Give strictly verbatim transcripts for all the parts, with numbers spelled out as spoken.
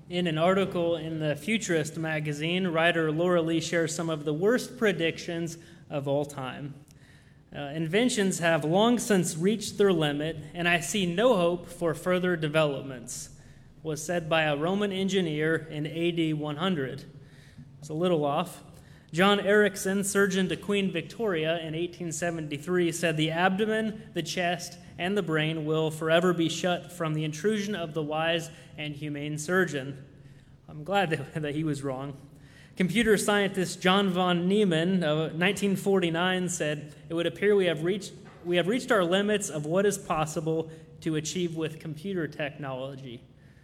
In an article in the Futurist magazine, writer Laura Lee shares some of the worst predictions of all time. Uh, inventions have long since reached their limit, and I see no hope for further developments, was said by a Roman engineer in A D one hundred. It's a little off. John Ericsson, surgeon to Queen Victoria in eighteen seventy-three, said the abdomen, the chest, and the brain will forever be shut from the intrusion of the wise and humane surgeon. I'm glad that, that he was wrong. Computer scientist John von Neumann of nineteen forty-nine said, "It would appear we have reached we have reached our limits of what is possible to achieve with computer technology."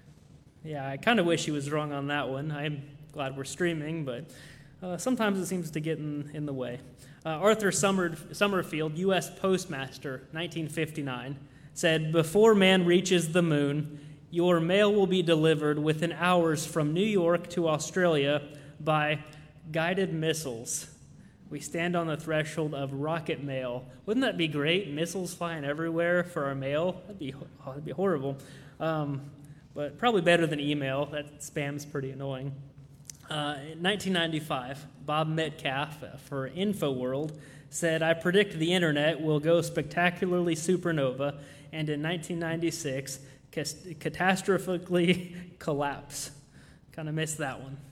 Yeah, I kind of wish he was wrong on that one. I'm glad we're streaming, but uh, sometimes it seems to get in, in the way. Uh, Arthur Summer, Summerfield, U S Postmaster, nineteen fifty-nine, said, "Before man reaches the moon, your mail will be delivered within hours from New York to Australia by guided missiles. We stand on the threshold of rocket mail." Wouldn't that be great? Missiles flying everywhere for our mail? That'd be, oh, that'd be horrible. Um, but probably better than email. That spam's pretty annoying. Uh, in nineteen ninety-five, Bob Metcalf uh, for InfoWorld said, "I predict the internet will go spectacularly supernova, and in nineteen ninety-six, catastrophically collapse." Kind of missed that one.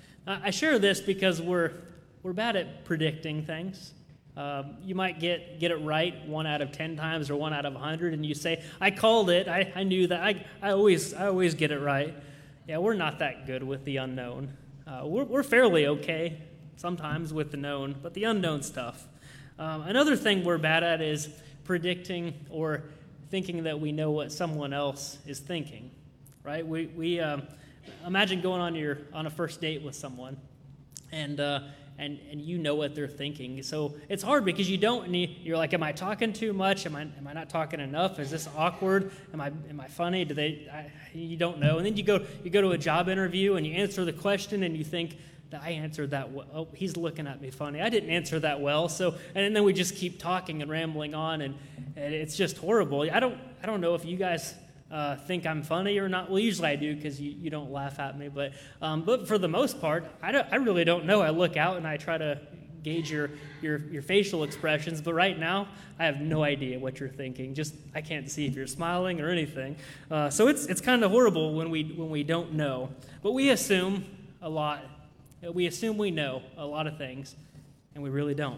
I share this because we're we're bad at predicting things. Um, you might get get it right one out of ten times or one out of a hundred, and you say, "I called it. I, I knew that. I I always I always get it right." Yeah, we're not that good with the unknown. Uh, we're we're fairly okay sometimes with the known, but the unknown stuff. Um, another thing we're bad at is predicting or thinking that we know what someone else is thinking. Right? We we. Um, Imagine going on your on a first date with someone, and uh, and and you know what they're thinking. So it's hard because you don't. And you, you're like, am I talking too much? Am I am I not talking enough? Is this awkward? Am I am I funny? Do they? I, you don't know. And then you go you go to a job interview and you answer the question and you think that I answered that well. Oh, he's looking at me funny. I didn't answer that well. So and then we just keep talking and rambling on, and, and it's just horrible. I don't I don't know if you guys Uh, think I'm funny or not. Well, usually I do because you, you don't laugh at me. But um, but for the most part, I, don't, I really don't know. I look out and I try to gauge your, your your facial expressions. But right now, I have no idea what you're thinking. Just I can't see if you're smiling or anything. Uh, so it's it's kind of horrible when we when we don't know. But we assume a lot. We assume we know a lot of things, and we really don't.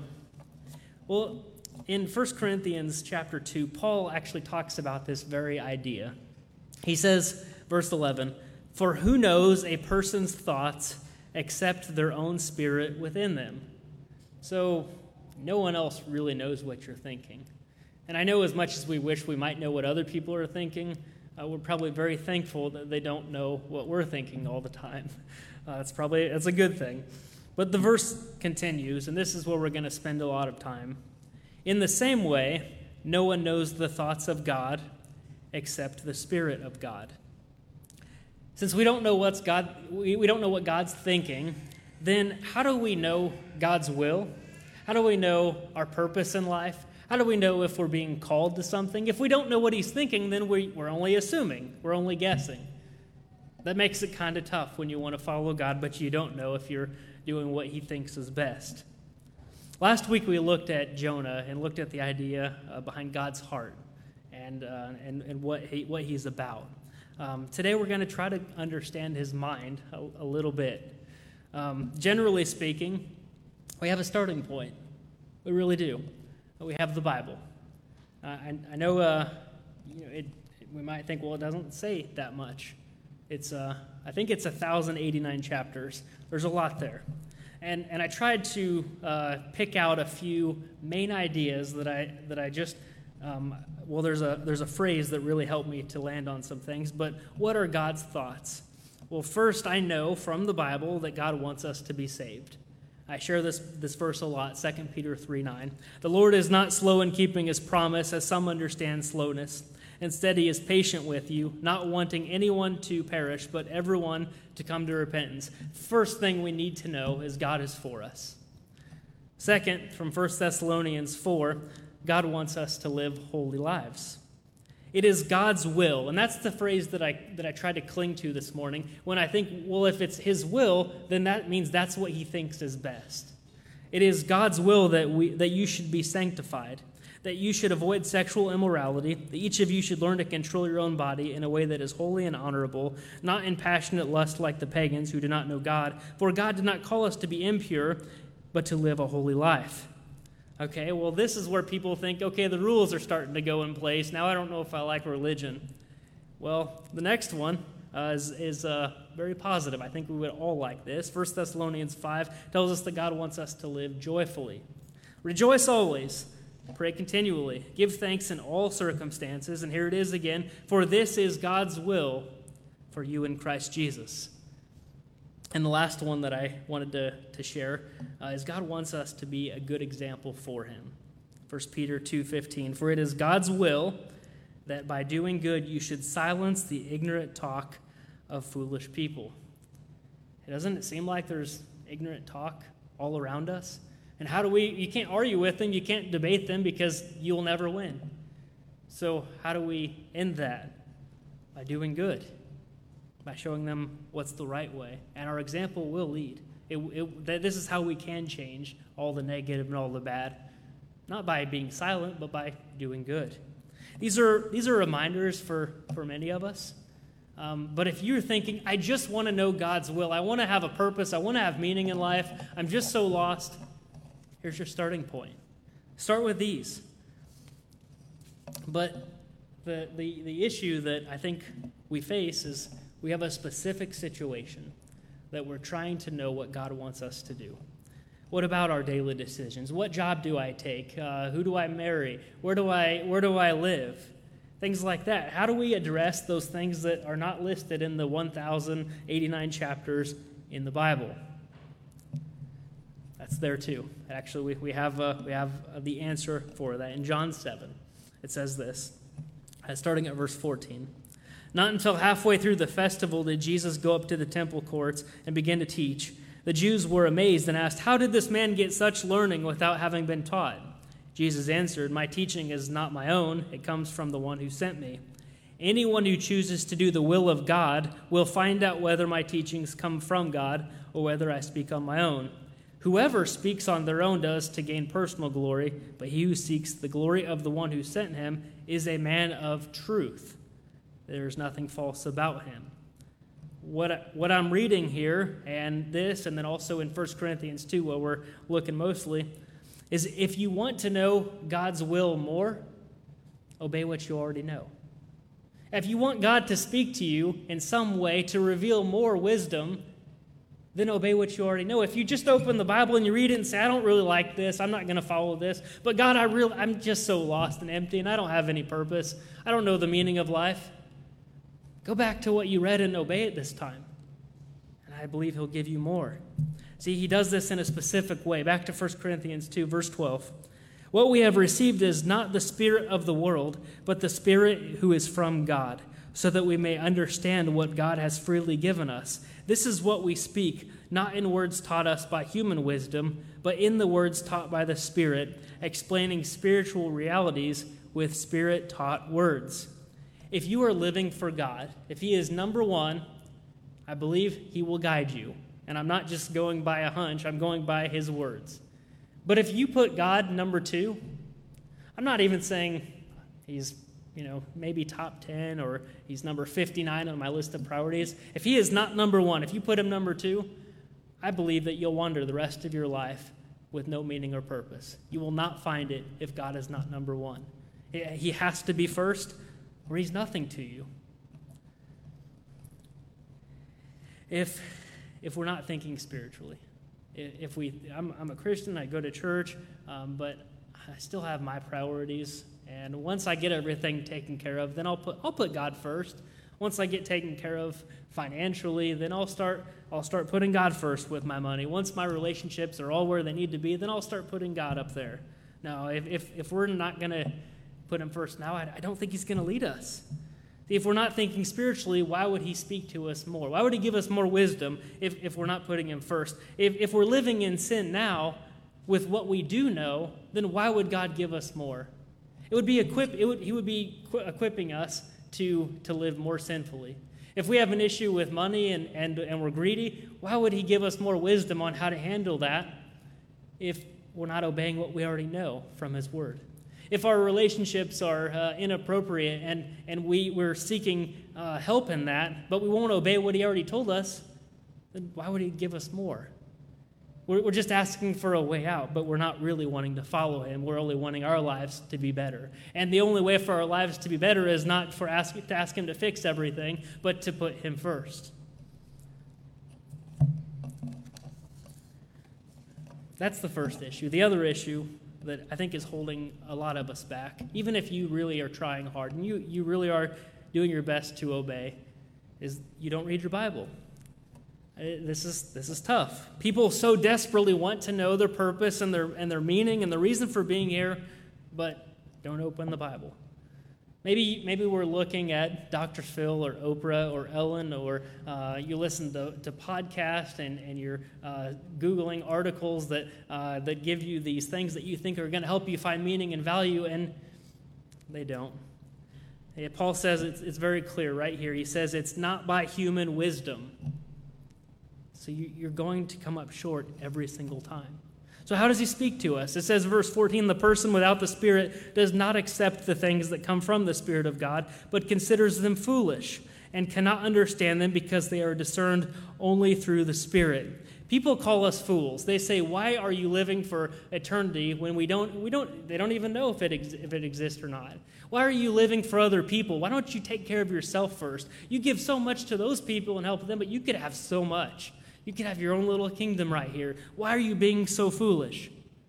Well, in First Corinthians chapter two, Paul actually talks about this very idea. He says, verse eleven, "For who knows a person's thoughts except their own spirit within them?" So no one else really knows what you're thinking. And I know as much as we wish we might know what other people are thinking, uh, we're probably very thankful that they don't know what we're thinking all the time. Uh, that's probably that's a good thing. But the verse continues, and this is where we're going to spend a lot of time. "In the same way, no one knows the thoughts of God except the Spirit of God." Since we don't know what's God, we, we don't know what God's thinking, then how do we know God's will? How do we know our purpose in life? How do we know if we're being called to something? If we don't know what He's thinking, then we, we're only assuming. We're only guessing. That makes it kind of tough when you want to follow God, but you don't know if you're doing what He thinks is best. Last week we looked at Jonah and looked at the idea uh, behind God's heart and uh, and, and what he, what he's about. Um, today we're going to try to understand his mind a, a little bit. Um, generally speaking, we have a starting point. We really do. We have the Bible. Uh, I, I know, uh, you know it, it, we might think, well, it doesn't say that much. It's uh, I think it's one thousand eighty-nine chapters. There's a lot there. And and I tried to uh, pick out a few main ideas that I that I just um, well there's a there's a phrase that really helped me to land on some things. But what are God's thoughts? Well, first I know from the Bible that God wants us to be saved. I share this this verse a lot, Second Peter three nine. "The Lord is not slow in keeping His promise, as some understand slowness. Instead, He is patient with you, not wanting anyone to perish, but everyone to come to repentance." First thing we need to know is God is for us. Second, from First Thessalonians four, God wants us to live holy lives. It is God's will. And that's the phrase that I that I tried to cling to this morning. When I think, well, if it's his will, then that means that's what he thinks is best. It is God's will that we that you should be sanctified, that you should avoid sexual immorality, that each of you should learn to control your own body in a way that is holy and honorable, not in passionate lust like the pagans who do not know God. For God did not call us to be impure, but to live a holy life. Okay, well, this is where people think, okay, the rules are starting to go in place. Now I don't know if I like religion. Well, the next one uh, is, is uh, very positive. I think we would all like this. First Thessalonians five tells us that God wants us to live joyfully. Rejoice always. Pray continually. Give thanks in all circumstances. And here it is again. For this is God's will for you in Christ Jesus. And the last one that I wanted to, to share uh, is God wants us to be a good example for him. First Peter two fifteen. For it is God's will that by doing good you should silence the ignorant talk of foolish people. Doesn't it seem like there's ignorant talk all around us? And how do we, you can't argue with them, you can't debate them because you'll never win. So how do we end that? By doing good, by showing them what's the right way. And our example will lead. It, it, that this is how we can change all the negative and all the bad. Not by being silent, but by doing good. These are, these are reminders for, for many of us. Um, but if you're thinking, I just want to know God's will, I want to have a purpose, I want to have meaning in life, I'm just so lost, here's your starting point. Start with these. But the, the, the issue that I think we face is we have a specific situation that we're trying to know what God wants us to do. What about our daily decisions? What job do I take? Uh, who do I marry? Where do I where do I live? Things like that. How do we address those things that are not listed in the one thousand eighty-nine chapters in the Bible? That's there too. Actually, we, we have uh, we have uh, the answer for that in John seven. It says this, uh, starting at verse fourteen. Not until halfway through the festival did Jesus go up to the temple courts and begin to teach. The Jews were amazed and asked, "How did this man get such learning without having been taught?" Jesus answered, "My teaching is not my own. It comes from the one who sent me. Anyone who chooses to do the will of God will find out whether my teachings come from God or whether I speak on my own. Whoever speaks on their own does to gain personal glory, but he who seeks the glory of the one who sent him is a man of truth. There is nothing false about him." What, what I'm reading here, and this, and then also in First Corinthians two, where we're looking mostly, is if you want to know God's will more, obey what you already know. If you want God to speak to you in some way to reveal more wisdom, then obey what you already know. If you just open the Bible and you read it and say, "I don't really like this, I'm not going to follow this, but God, I really, I'm just so lost and empty, and I don't have any purpose. I don't know the meaning of life." Go back to what you read and obey it this time. And I believe he'll give you more. See, he does this in a specific way. Back to First Corinthians two, verse twelve. What we have received is not the spirit of the world, but the Spirit who is from God, so that we may understand what God has freely given us. This is what we speak, not in words taught us by human wisdom, but in the words taught by the Spirit, explaining spiritual realities with Spirit-taught words. If you are living for God, if he is number one, I believe he will guide you. And I'm not just going by a hunch, I'm going by his words. But if you put God number two, I'm not even saying he's, you know, maybe top ten or he's number fifty-nine on my list of priorities. If he is not number one, if you put him number two, I believe that you'll wander the rest of your life with no meaning or purpose. You will not find it if God is not number one. He has to be first, or he's nothing to you. If if we're not thinking spiritually, if we, I'm, I'm a Christian, I go to church, um, but I still have my priorities. And once I get everything taken care of, then I'll put I'll put God first. Once I get taken care of financially, then I'll start I'll start putting God first with my money. Once my relationships are all where they need to be, then I'll start putting God up there. Now, if if, if we're not going to put him first now, I, I don't think he's going to lead us. See, if we're not thinking spiritually, why would he speak to us more? Why would he give us more wisdom if, if we're not putting him first? If, if we're living in sin now with what we do know, then why would God give us more? It would be equip, it would, he would be equipping us to, to live more sinfully. If we have an issue with money and, and, and we're greedy, why would he give us more wisdom on how to handle that if we're not obeying what we already know from his word? If our relationships are uh, inappropriate and, and we, we're seeking uh, help in that, but we won't obey what he already told us, then why would he give us more? We're, we're just asking for a way out, but we're not really wanting to follow him. We're only wanting our lives to be better. And the only way for our lives to be better is not for ask, to ask him to fix everything, but to put him first. That's the first issue. The other issue that I think is holding a lot of us back, even if you really are trying hard and you, you really are doing your best to obey, is you don't read your Bible. This is this is tough. People so desperately want to know their purpose and their and their meaning and the reason for being here, but don't open the Bible. Maybe maybe we're looking at Doctor Phil or Oprah or Ellen, or uh, you listen to, to podcasts and, and you're uh, Googling articles that uh, that give you these things that you think are going to help you find meaning and value, and they don't. Yeah, Paul says it's, it's very clear right here. He says it's not by human wisdom. So you, you're going to come up short every single time. So how does he speak to us? It says, verse fourteen, the person without the Spirit does not accept the things that come from the Spirit of God, but considers them foolish and cannot understand them because they are discerned only through the Spirit. People call us fools. They say, why are you living for eternity when we don't, we don't, they don't even know if it, ex, if it exists or not? Why are you living for other people? Why don't you take care of yourself first? You give so much to those people and help them, but you could have so much. You could have your own little kingdom right here. Why are you being so foolish?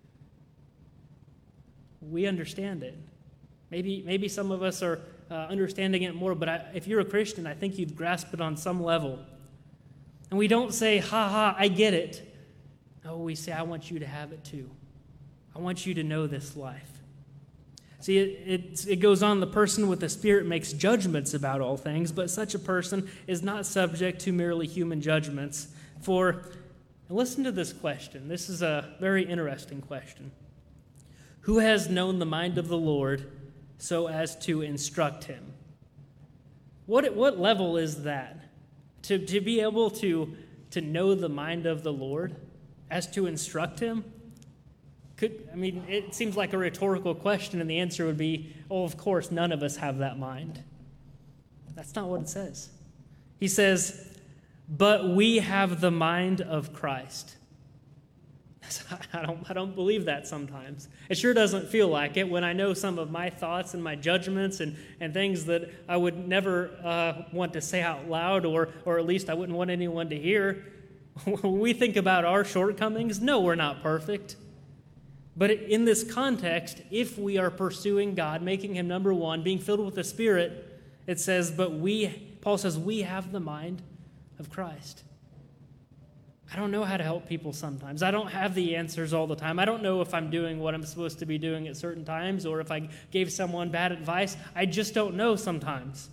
We understand it. Maybe maybe some of us are uh, understanding it more, but I, if you're a Christian, I think you've grasped it on some level. And we don't say, ha ha, I get it. No, we say, I want you to have it too. I want you to know this life. See, it, it, it goes on, the person with the Spirit makes judgments about all things, but such a person is not subject to merely human judgments. For, listen to this question. This is a very interesting question. Who has known the mind of the Lord so as to instruct him? What, what level is that? To, to be able to, to know the mind of the Lord as to instruct him? Could, I mean, it seems like a rhetorical question, and the answer would be, oh, of course, none of us have that mind. That's not what it says. He says, but we have the mind of Christ. I don't, I don't believe that sometimes. It sure doesn't feel like it when I know some of my thoughts and my judgments and, and things that I would never uh, want to say out loud, or, or at least I wouldn't want anyone to hear. When we think about our shortcomings, no, we're not perfect. But in this context, if we are pursuing God, making him number one, being filled with the Spirit, it says, but we, Paul says, we have the mind of Christ. I don't know how to help people sometimes. I don't have the answers all the time. I don't know if I'm doing what I'm supposed to be doing at certain times, or if I gave someone bad advice. I just don't know sometimes.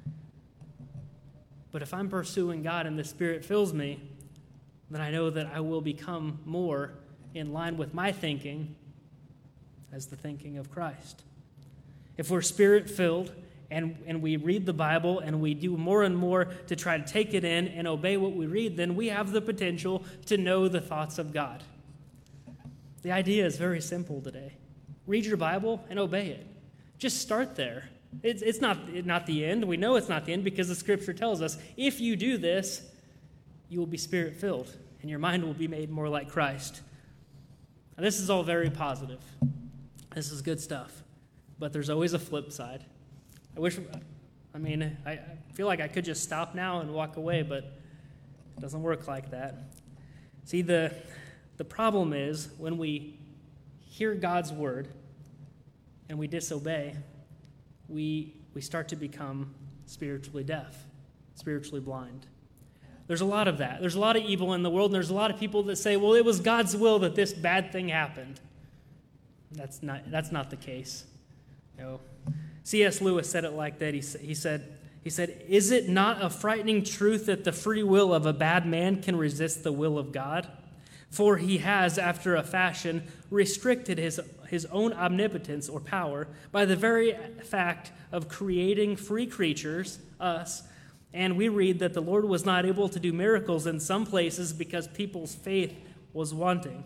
But if I'm pursuing God and the Spirit fills me, then I know that I will become more in line with my thinking as the thinking of Christ. If we're Spirit-filled, And, and we read the Bible and we do more and more to try to take it in and obey what we read, then we have the potential to know the thoughts of God. The idea is very simple today. Read your Bible and obey it. Just start there. It's, it's not, not the end. We know it's not the end because the Scripture tells us if you do this, you will be Spirit-filled and your mind will be made more like Christ. Now, this is all very positive. This is good stuff. But there's always a flip side. I wish, I mean, I feel like I could just stop now and walk away, but it doesn't work like that. See, the, the problem is when we hear God's word and we disobey, we, we start to become spiritually deaf, spiritually blind. There's a lot of that. There's a lot of evil in the world, and there's a lot of people that say, well, it was God's will that this bad thing happened. That's not, that's not the case. No. C S Lewis said it like that. He, he said, he said, is it not a frightening truth that the free will of a bad man can resist the will of God? For he has, after a fashion, restricted his, his own omnipotence or power by the very fact of creating free creatures, us, and we read that the Lord was not able to do miracles in some places because people's faith was wanting.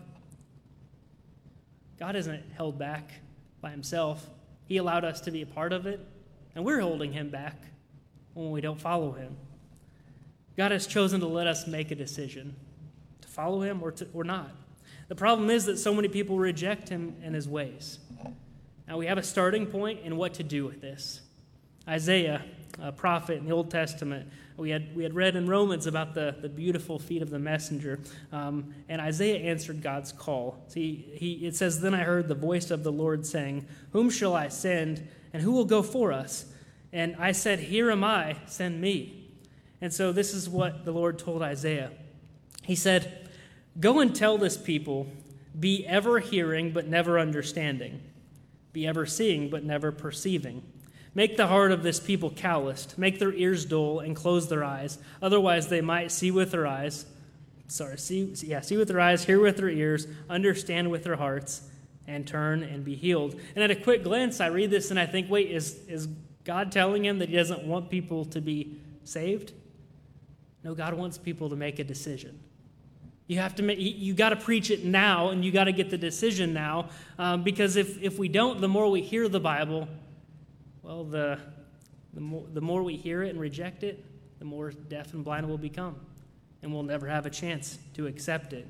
God isn't held back by himself. He allowed us to be a part of it, and we're holding him back when we don't follow him. God has chosen to let us make a decision to follow him or, to, or not. The problem is that so many people reject him and his ways. Now we have a starting point in what to do with this. Isaiah, a prophet in the Old Testament, we had we had read in Romans about the, the beautiful feet of the messenger, um, and Isaiah answered God's call. See, he it says, "Then I heard the voice of the Lord saying, 'Whom shall I send, and who will go for us?' And I said, 'Here am I, send me.'" And so this is what the Lord told Isaiah. He said, "Go and tell this people, be ever hearing but never understanding, be ever seeing but never perceiving. Make the heart of this people calloused, make their ears dull, and close their eyes. Otherwise they might see with their eyes, sorry, see, yeah, see with their eyes, hear with their ears, understand with their hearts, and turn and be healed." And at a quick glance, I read this and I think, wait, is, is God telling him that he doesn't want people to be saved? No, God wants people to make a decision. You have to make, you got to preach it now, and you got to get the decision now, um, because if, if we don't, the more we hear the Bible, well, the the more, the more we hear it and reject it, the more deaf and blind we'll become, and we'll never have a chance to accept it.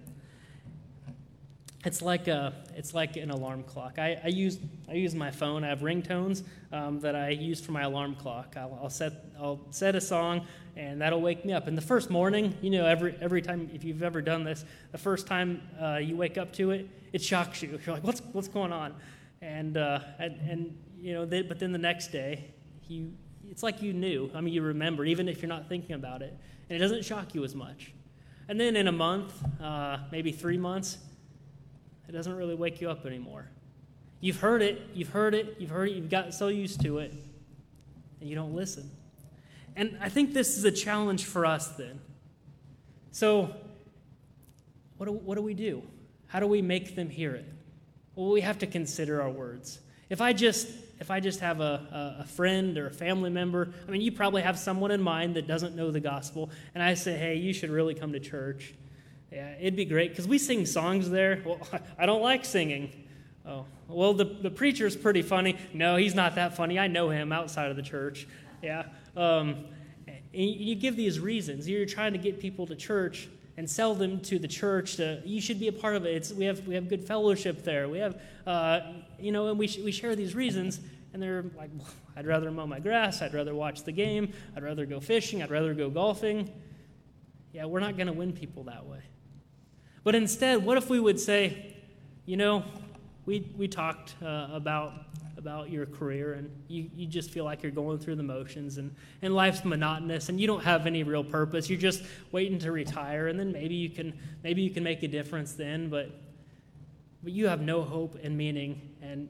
It's like a it's like an alarm clock. I, I use I use my phone. I have ringtones um, that I use for my alarm clock. I'll, I'll set I'll set a song, and that'll wake me up. And the first morning, you know, every every time, if you've ever done this, the first time uh, you wake up to it, it shocks you. You're like, what's what's going on? And uh, and, and you know, they, but then the next day, you it's like you knew. I mean, you remember, even if you're not thinking about it, and it doesn't shock you as much. And then in a month, uh, maybe three months. It doesn't really wake you up anymore. You've heard it, you've heard it, you've heard it, you've gotten so used to it, and you don't listen. And I think this is a challenge for us then. So, what do, what do we do? How do we make them hear it? Well, we have to consider our words. If I just if I just have a, a, a friend or a family member, I mean, you probably have someone in mind that doesn't know the gospel, and I say, hey, you should really come to church. Yeah, it'd be great, because we sing songs there. Well, I don't like singing. Oh, well, the, the preacher's pretty funny. No, he's not that funny. I know him outside of the church. Yeah. Um, you give these reasons. You're trying to get people to church and sell them to the church. To, you should be a part of it. It's, we have we have good fellowship there. We have, uh, you know, and we sh- we share these reasons, and they're like, well, I'd rather mow my grass. I'd rather watch the game. I'd rather go fishing. I'd rather go golfing. Yeah, we're not going to win people that way. But instead, what if we would say, you know, we we talked uh, about about your career, and you, you just feel like you're going through the motions, and, and life's monotonous, and you don't have any real purpose. You're just waiting to retire, and then maybe you can maybe you can make a difference then, but but you have no hope and meaning, and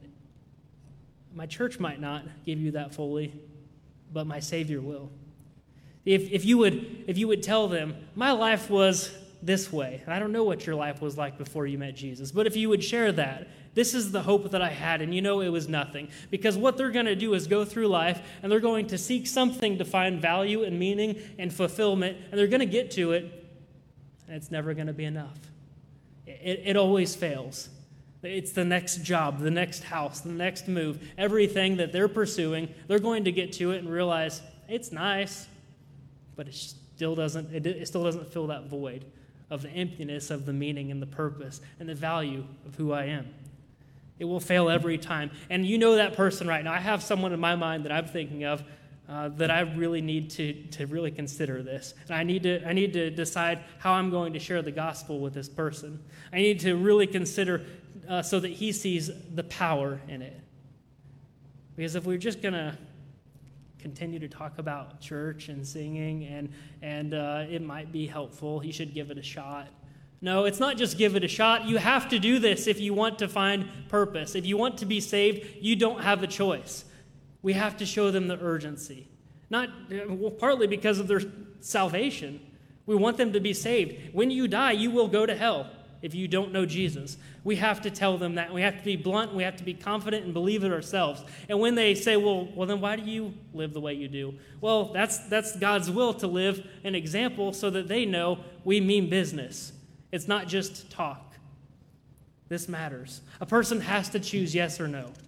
my church might not give you that fully, but my Savior will. If if you would if you would tell them, my life was this way. I don't know what your life was like before you met Jesus, but if you would share that, this is the hope that I had, and you know it was nothing. Because what they're going to do is go through life, and they're going to seek something to find value and meaning and fulfillment, and they're going to get to it, and it's never going to be enough. It, it always fails. It's the next job, the next house, the next move, everything that they're pursuing, they're going to get to it and realize, it's nice, but it still doesn't, it, it still doesn't fill that void of the emptiness of the meaning and the purpose and the value of who I am. It will fail every time. And you know that person right now. I have someone in my mind that I'm thinking of uh, that I really need to, to really consider this. And I need to I need to decide how I'm going to share the gospel with this person. I need to really consider uh, so that he sees the power in it. Because if we're just going to continue to talk about church and singing, and and uh, it might be helpful, you should give it a shot. No, it's not just give it a shot. You have to do this if you want to find purpose. If you want to be saved, you don't have a choice. We have to show them the urgency. Not well, partly because of their salvation. We want them to be saved. When you die, you will go to hell. if you don't know Jesus. We have to tell them that. We have to be blunt. We have to be confident and believe it ourselves. And when they say, well, well, then why do you live the way you do? Well, that's, that's God's will, to live an example so that they know we mean business. It's not just talk. This matters. A person has to choose yes or no.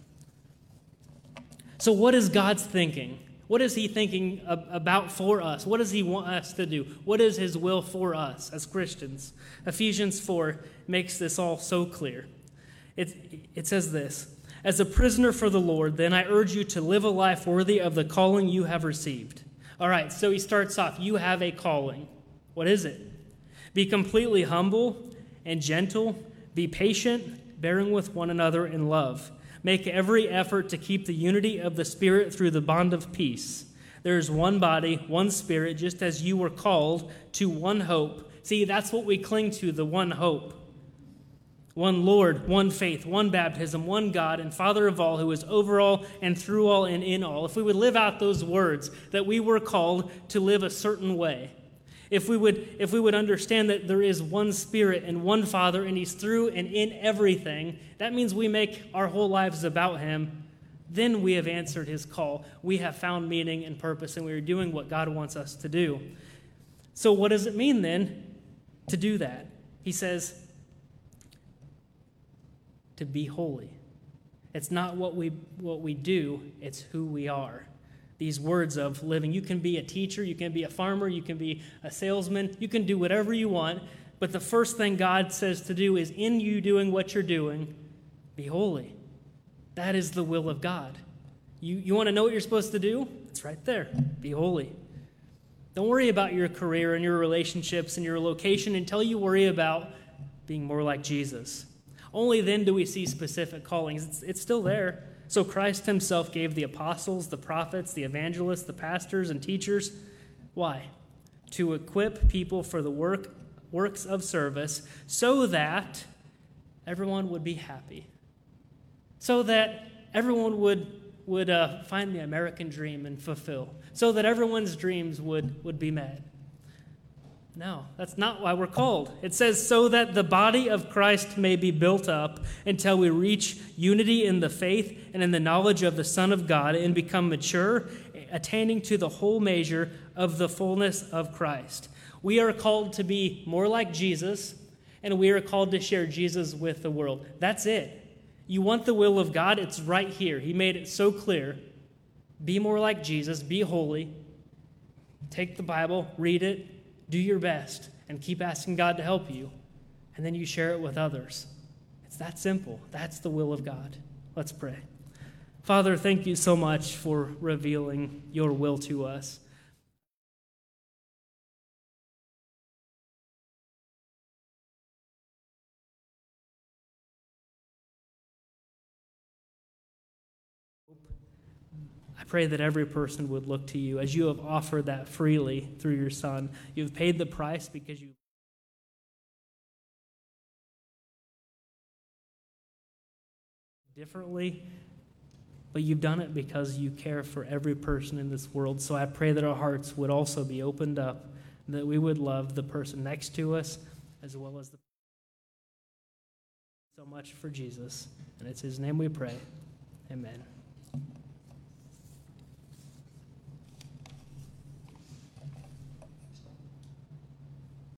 So what is God's thinking? What is he thinking about for us? What does he want us to do? What is his will for us as Christians? Ephesians four makes this all so clear. It, it says this, "As a prisoner for the Lord, then I urge you to live a life worthy of the calling you have received." All right, so he starts off, you have a calling. What is it? "Be completely humble and gentle. Be patient, bearing with one another in love. Make every effort to keep the unity of the Spirit through the bond of peace. There is one body, one Spirit, just as you were called to one hope." See, that's what we cling to, the one hope. "One Lord, one faith, one baptism, one God and Father of all, who is over all and through all and in all." If we would live out those words, that we were called to live a certain way, If we would if we would understand that there is one Spirit and one Father, and he's through and in everything, that means we make our whole lives about him, then we have answered his call. We have found meaning and purpose, and we are doing what God wants us to do. So what does it mean then to do that? He says, to be holy. It's not what we what we do, it's who we are. These words of living. You can be a teacher, you can be a farmer, you can be a salesman, you can do whatever you want, but the first thing God says to do is, in you doing what you're doing, be holy. That is the will of God. You, you want to know what you're supposed to do? It's right there. Be holy. Don't worry about your career and your relationships and your location until you worry about being more like Jesus. Only then do we see specific callings. It's, it's still there. So Christ himself gave the apostles, the prophets, the evangelists, the pastors, and teachers. Why? To equip people for the work works of service so that everyone would be happy. So that everyone would, would uh, find the American dream and fulfill. So that everyone's dreams would, would be met. No, that's not why we're called. It says, so that the body of Christ may be built up until we reach unity in the faith and in the knowledge of the Son of God and become mature, attaining to the whole measure of the fullness of Christ. We are called to be more like Jesus, and we are called to share Jesus with the world. That's it. You want the will of God? It's right here. He made it so clear. Be more like Jesus. Be holy. Take the Bible, read it, do your best, and keep asking God to help you, and then you share it with others. It's that simple. That's the will of God. Let's pray. Father, thank you so much for revealing your will to us. I pray that every person would look to you as you have offered that freely through your Son. You've paid the price because you differently, but you've done it because you care for every person in this world. So I pray that our hearts would also be opened up, that we would love the person next to us as well as the so much for Jesus. And it's his name we pray. Amen.